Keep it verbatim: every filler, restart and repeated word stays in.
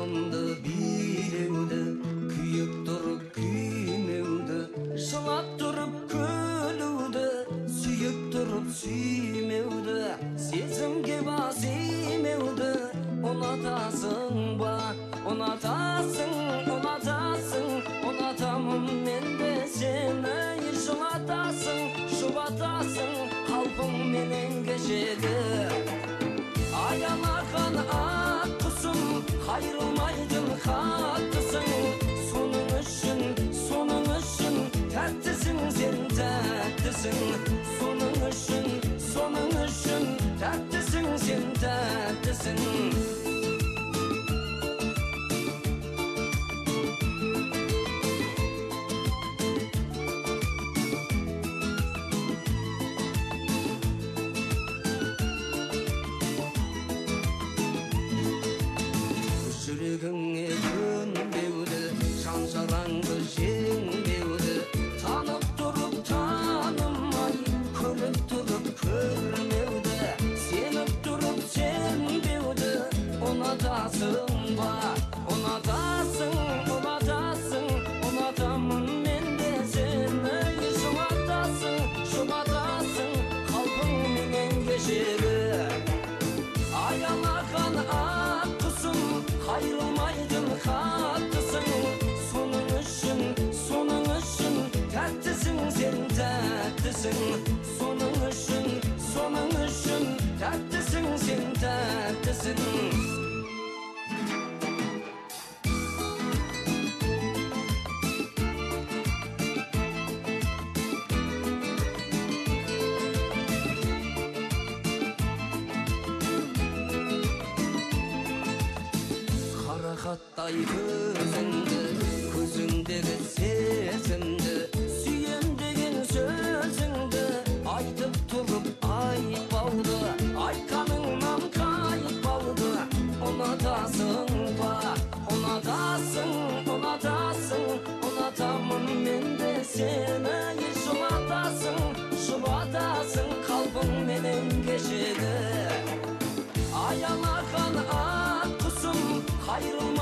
жанымды билеуді, күйіп тұрып күймеуді, жылап тұрып күлуді, сүйіп тұрып сүймеуді, сезімге бас имеуді ұнатасың ба? Ұнатасың, ұнатасың, ұнатамын мен де сені. Жылатасың, жұбатасың, қалпың менен кешегі. Аяларған ат құсым, қайрылмайтын хаттысың. Соның үшін, соның үшін, тәттісің сен, тәттісің. Соның үшін, соның үшін, тәттісің сен, тәттісің. Жүрегіңе көнбеуді, жан-жараңды жеңбеуді, танып тұрып танымай, көріп тұрып көрмеуді, сеніп тұрып сенбеуді ұнатасың ба? Ұнатасың, ұнатасың, ұнатамын мен де сені. Жылатасың, жұбатасың, қалпың менен кешегі. Аяларған ат құсым, қайрылмайтын хаттысың. Соның үшін, соның үшін, тәттісің сен, тәттісің. Соның үшін, соның үшін, тәттісің сен, тәттісің. Қарақаттай көзіңді, көзіңдегі сезімді, сүйем деген сөзіңді айтып тұрып айтпауды, айтқаныңнан қайтпауды ұнатасың ба? Ұнатасың, ұнатасың, ұнатамын мен де сені. Жылатасың, жұбатасың, қалпың менен кешегі. Аяларған ат құсым, қайрылмайтын